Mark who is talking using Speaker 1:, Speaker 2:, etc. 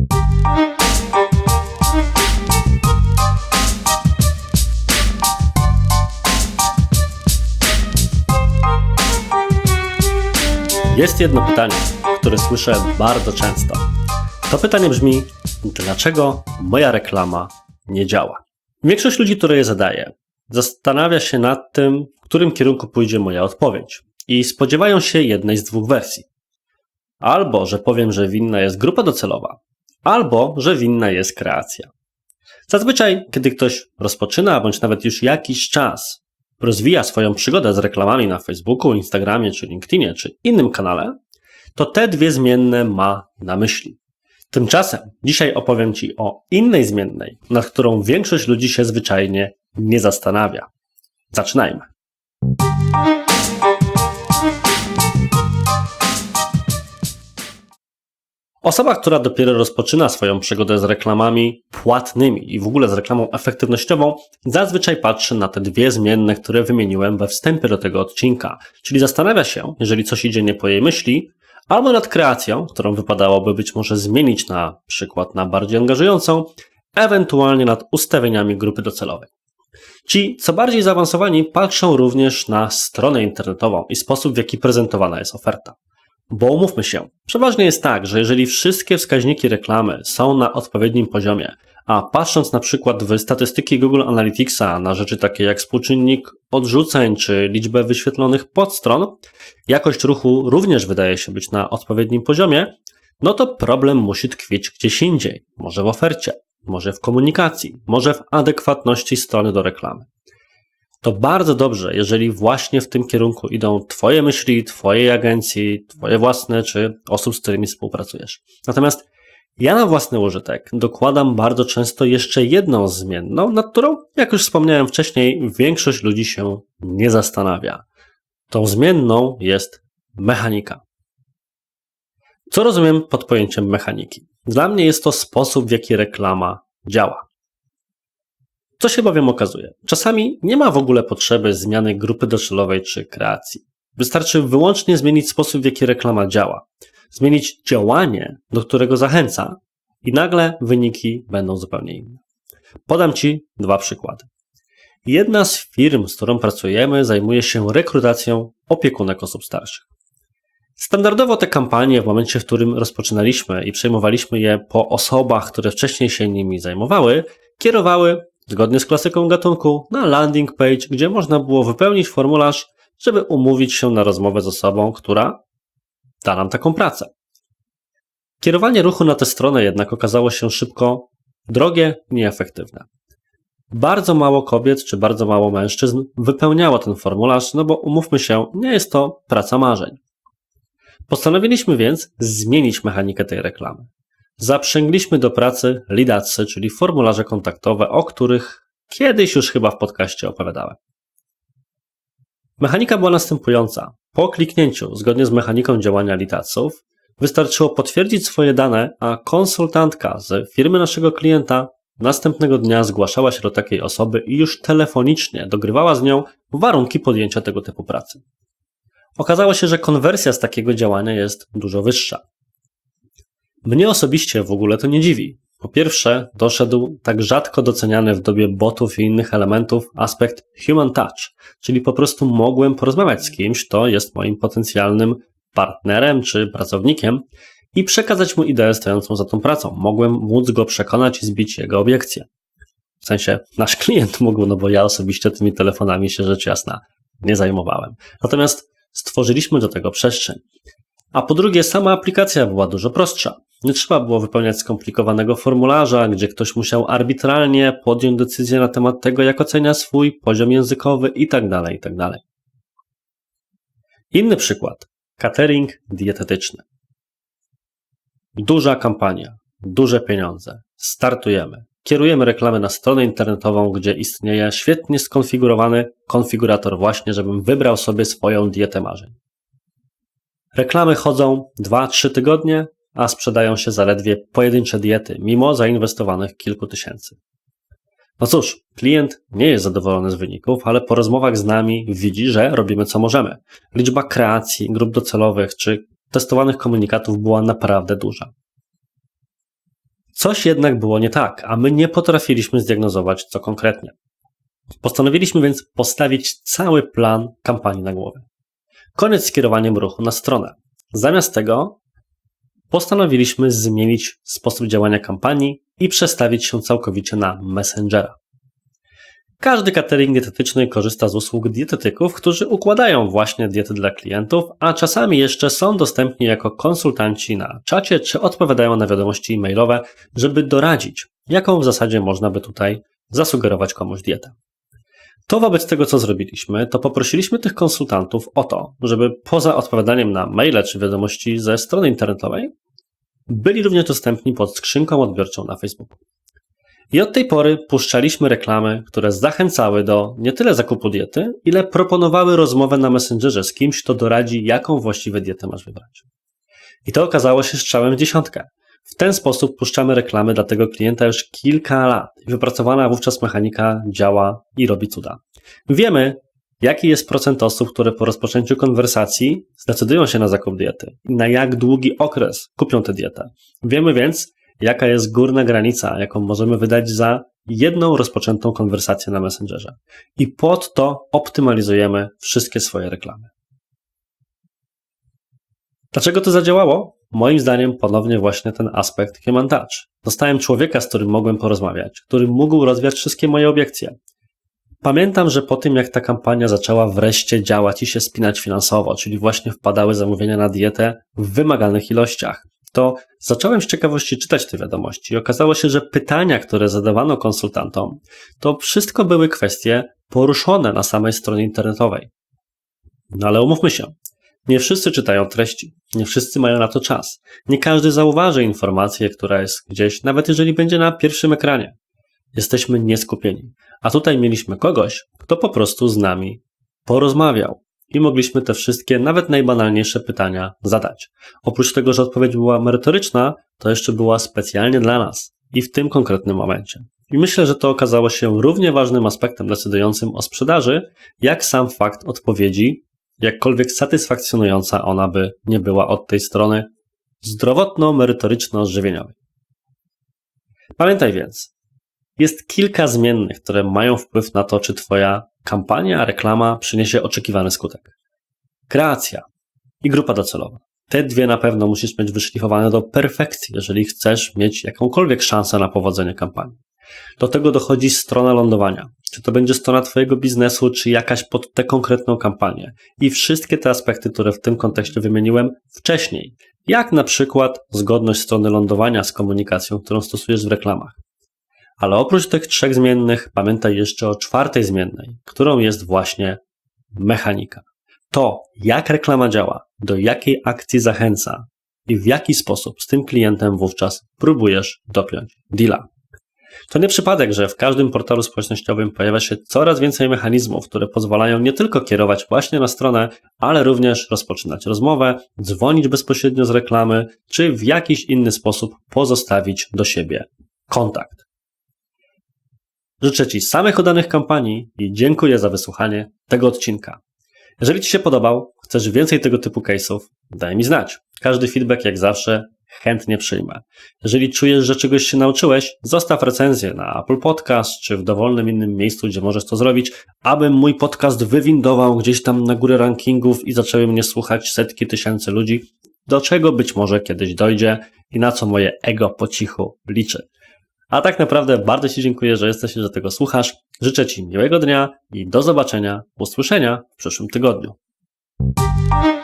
Speaker 1: Jest jedno pytanie, które słyszę bardzo często. To pytanie brzmi, dlaczego moja reklama nie działa? Większość ludzi, które je zadaje, zastanawia się nad tym, w którym kierunku pójdzie moja odpowiedź i spodziewają się jednej z dwóch wersji. Albo, że powiem, że winna jest grupa docelowa, albo, że winna jest kreacja. Zazwyczaj, kiedy ktoś rozpoczyna, bądź nawet już jakiś czas rozwija swoją przygodę z reklamami na Facebooku, Instagramie, czy LinkedInie, czy innym kanale, to te dwie zmienne ma na myśli. Tymczasem dzisiaj opowiem Ci o innej zmiennej, nad którą większość ludzi się zwyczajnie nie zastanawia. Zaczynajmy. Osoba, która dopiero rozpoczyna swoją przygodę z reklamami płatnymi i w ogóle z reklamą efektywnościową, zazwyczaj patrzy na te dwie zmienne, które wymieniłem we wstępie do tego odcinka. Czyli zastanawia się, jeżeli coś idzie nie po jej myśli, albo nad kreacją, którą wypadałoby być może zmienić na przykład na bardziej angażującą, ewentualnie nad ustawieniami grupy docelowej. Ci, co bardziej zaawansowani, patrzą również na stronę internetową i sposób, w jaki prezentowana jest oferta. Bo umówmy się, przeważnie jest tak, że jeżeli wszystkie wskaźniki reklamy są na odpowiednim poziomie, a patrząc na przykład w statystyki Google Analyticsa na rzeczy takie jak współczynnik odrzuceń czy liczbę wyświetlonych podstron, jakość ruchu również wydaje się być na odpowiednim poziomie, no to problem musi tkwić gdzieś indziej. Może w ofercie, może w komunikacji, może w adekwatności strony do reklamy. To bardzo dobrze, jeżeli właśnie w tym kierunku idą Twoje myśli, Twojej agencji, Twoje własne czy osób, z którymi współpracujesz. Natomiast ja na własny użytek dokładam bardzo często jeszcze jedną zmienną, nad którą, jak już wspomniałem wcześniej, większość ludzi się nie zastanawia. Tą zmienną jest mechanika. Co rozumiem pod pojęciem mechaniki? Dla mnie jest to sposób, w jaki reklama działa. Co się bowiem okazuje? Czasami nie ma w ogóle potrzeby zmiany grupy docelowej czy kreacji. Wystarczy wyłącznie zmienić sposób, w jaki reklama działa. Zmienić działanie, do którego zachęca i nagle wyniki będą zupełnie inne. Podam Ci dwa przykłady. Jedna z firm, z którą pracujemy, zajmuje się rekrutacją opiekunek osób starszych. Standardowo te kampanie w momencie, w którym rozpoczynaliśmy i przejmowaliśmy je po osobach, które wcześniej się nimi zajmowały, kierowały zgodnie z klasyką gatunku na landing page, gdzie można było wypełnić formularz, żeby umówić się na rozmowę z osobą, która da nam taką pracę. Kierowanie ruchu na tę stronę jednak okazało się szybko drogie i nieefektywne. Bardzo mało kobiet czy bardzo mało mężczyzn wypełniało ten formularz, no bo umówmy się, nie jest to praca marzeń. Postanowiliśmy więc zmienić mechanikę tej reklamy. Zaprzęgliśmy do pracy leadadsy, czyli formularze kontaktowe, o których kiedyś już chyba w podcaście opowiadałem. Mechanika była następująca. Po kliknięciu, zgodnie z mechaniką działania leadsów, wystarczyło potwierdzić swoje dane, a konsultantka z firmy naszego klienta następnego dnia zgłaszała się do takiej osoby i już telefonicznie dogrywała z nią warunki podjęcia tego typu pracy. Okazało się, że konwersja z takiego działania jest dużo wyższa. Mnie osobiście w ogóle to nie dziwi. Po pierwsze, doszedł tak rzadko doceniany w dobie botów i innych elementów aspekt human touch, czyli po prostu mogłem porozmawiać z kimś, kto jest moim potencjalnym partnerem czy pracownikiem i przekazać mu ideę stojącą za tą pracą. Mogłem móc go przekonać i zbić jego obiekcje. W sensie nasz klient mógł, no bo ja osobiście tymi telefonami się rzecz jasna nie zajmowałem. Natomiast stworzyliśmy do tego przestrzeń. A po drugie, sama aplikacja była dużo prostsza. Nie trzeba było wypełniać skomplikowanego formularza, gdzie ktoś musiał arbitralnie podjąć decyzję na temat tego, jak ocenia swój poziom językowy itd., itd. Inny przykład. Catering dietetyczny. Duża kampania, duże pieniądze. Startujemy. Kierujemy reklamy na stronę internetową, gdzie istnieje świetnie skonfigurowany konfigurator właśnie, żebym wybrał sobie swoją dietę marzeń. Reklamy chodzą 2-3 tygodnie, a sprzedają się zaledwie pojedyncze diety, mimo zainwestowanych kilku tysięcy. No cóż, klient nie jest zadowolony z wyników, ale po rozmowach z nami widzi, że robimy co możemy. Liczba kreacji, grup docelowych czy testowanych komunikatów była naprawdę duża. Coś jednak było nie tak, a my nie potrafiliśmy zdiagnozować, co konkretnie. Postanowiliśmy więc postawić cały plan kampanii na głowę. Koniec z kierowaniem ruchu na stronę. Zamiast tego postanowiliśmy zmienić sposób działania kampanii i przestawić się całkowicie na Messengera. Każdy catering dietetyczny korzysta z usług dietetyków, którzy układają właśnie diety dla klientów, a czasami jeszcze są dostępni jako konsultanci na czacie, czy odpowiadają na wiadomości e-mailowe, żeby doradzić, jaką w zasadzie można by tutaj zasugerować komuś dietę. To wobec tego, co zrobiliśmy, to poprosiliśmy tych konsultantów o to, żeby poza odpowiadaniem na maile czy wiadomości ze strony internetowej, byli również dostępni pod skrzynką odbiorczą na Facebooku. I od tej pory puszczaliśmy reklamy, które zachęcały do nie tyle zakupu diety, ile proponowały rozmowę na Messengerze z kimś, kto doradzi, jaką właściwie dietę masz wybrać. I to okazało się strzałem w dziesiątkę. W ten sposób puszczamy reklamy dla tego klienta już kilka lat. Wypracowana wówczas mechanika działa i robi cuda. Wiemy, jaki jest procent osób, które po rozpoczęciu konwersacji zdecydują się na zakup diety i na jak długi okres kupią tę dietę. Wiemy więc, jaka jest górna granica, jaką możemy wydać za jedną rozpoczętą konwersację na Messengerze. I pod to optymalizujemy wszystkie swoje reklamy. Dlaczego to zadziałało? Moim zdaniem ponownie właśnie ten aspekt human touch. Dostałem człowieka, z którym mogłem porozmawiać, który mógł rozwiać wszystkie moje obiekcje. Pamiętam, że po tym jak ta kampania zaczęła wreszcie działać i się spinać finansowo, czyli właśnie wpadały zamówienia na dietę w wymagalnych ilościach, to zacząłem z ciekawości czytać te wiadomości i okazało się, że pytania, które zadawano konsultantom, to wszystko były kwestie poruszone na samej stronie internetowej. No ale umówmy się, nie wszyscy czytają treści, nie wszyscy mają na to czas, nie każdy zauważy informację, która jest gdzieś, nawet jeżeli będzie na pierwszym ekranie. Jesteśmy nieskupieni, a tutaj mieliśmy kogoś, kto po prostu z nami porozmawiał i mogliśmy te wszystkie, nawet najbanalniejsze pytania zadać. Oprócz tego, że odpowiedź była merytoryczna, to jeszcze była specjalnie dla nas i w tym konkretnym momencie. I myślę, że to okazało się równie ważnym aspektem decydującym o sprzedaży, jak sam fakt odpowiedzi, jakkolwiek satysfakcjonująca ona by nie była od tej strony zdrowotno-merytoryczno-żywieniowej. Pamiętaj więc, jest kilka zmiennych, które mają wpływ na to, czy Twoja kampania, reklama przyniesie oczekiwany skutek. Kreacja i grupa docelowa. Te dwie na pewno musisz mieć wyszlifowane do perfekcji, jeżeli chcesz mieć jakąkolwiek szansę na powodzenie kampanii. Do tego dochodzi strona lądowania. Czy to będzie strona Twojego biznesu, czy jakaś pod tę konkretną kampanię. I wszystkie te aspekty, które w tym kontekście wymieniłem wcześniej. Jak na przykład zgodność strony lądowania z komunikacją, którą stosujesz w reklamach. Ale oprócz tych trzech zmiennych, pamiętaj jeszcze o czwartej zmiennej, którą jest właśnie mechanika. To, jak reklama działa, do jakiej akcji zachęca i w jaki sposób z tym klientem wówczas próbujesz dopiąć deala. To nie przypadek, że w każdym portalu społecznościowym pojawia się coraz więcej mechanizmów, które pozwalają nie tylko kierować właśnie na stronę, ale również rozpoczynać rozmowę, dzwonić bezpośrednio z reklamy, czy w jakiś inny sposób pozostawić do siebie kontakt. Życzę Ci samych udanych kampanii i dziękuję za wysłuchanie tego odcinka. Jeżeli Ci się podobał, chcesz więcej tego typu case'ów, daj mi znać. Każdy feedback, jak zawsze, chętnie przyjmę. Jeżeli czujesz, że czegoś się nauczyłeś, zostaw recenzję na Apple Podcast czy w dowolnym innym miejscu, gdzie możesz to zrobić, aby mój podcast wywindował gdzieś tam na górę rankingów i zaczęły mnie słuchać setki tysięcy ludzi, do czego być może kiedyś dojdzie i na co moje ego po cichu liczy. A tak naprawdę bardzo Ci dziękuję, że jesteś i że tego słuchasz. Życzę Ci miłego dnia i do zobaczenia, usłyszenia w przyszłym tygodniu.